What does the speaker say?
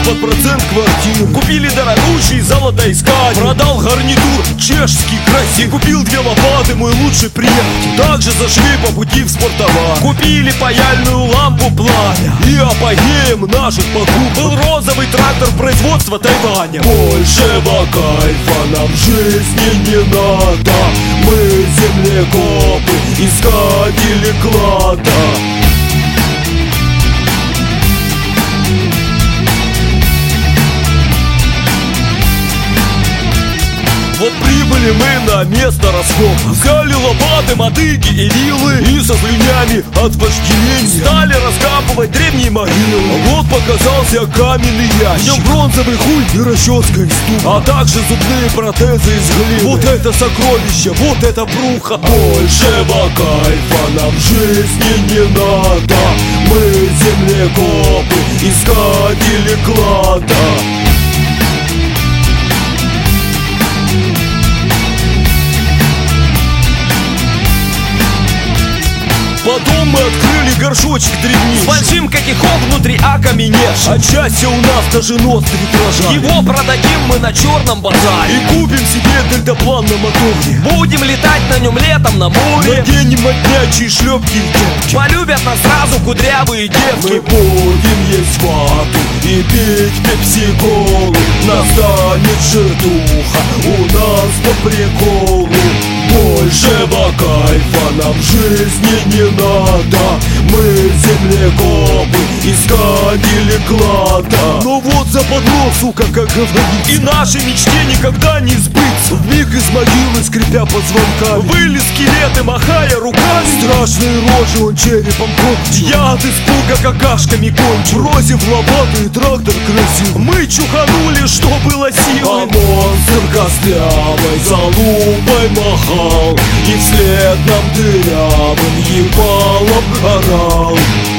под процент квартир. Купили дорогущий золотоискатель, продал гарнитур чешский красив. Купил 2 лопаты, мой лучший приятель. Также зашли по пути в спортовар. Купили паяльную лампу пламя. И апогеем наших покупок был розовый трактор производства Тайваня. Большего кайфа нам в жизни не надо. Мы землекопы, искатели клада. Вот прибыли мы на место раскопа. Взяли лопаты, мотыги и вилы. И со слюнями от вожделения стали раскапывать древние могилы. Вот показался каменный ящик. В нем бронзовый хуй и расческа из дуба, а также зубные протезы из глины. Вот это сокровище, вот это бруха. Большего кайфа нам в жизни не надо. Мы землекопы, искатели клада. Потом мы открыли горшочек древнейший с большим катехом внутри окаменевшим. От счастья у нас даже ноздри дрожали. Его продадим мы на черном базаре и купим себе дельтаплан на моторе. Будем летать на нем летом на море. Наденем моднячие шлепки и кепки. Полюбят нас сразу кудрявые девки. Мы будем есть вату и пить пепси-колу. Настанет жиртуха у нас по приколу. Большего кайфа нам в жизни не надо. Мы землекопы, искатели клада. Но вот западло, сука, как говорится, и нашей мечте никогда не сбыться. Вмиг из могилы, скрипя позвонками, вылез скелеты, махая руками. Страшные рожи он черепом кончил. Я от испуга какашками кончил. Бросив лопату и трактор красил, мы чуханули, что было силы. А монстр костлявой залупой махал и вслед нам дырявым ебалом орал.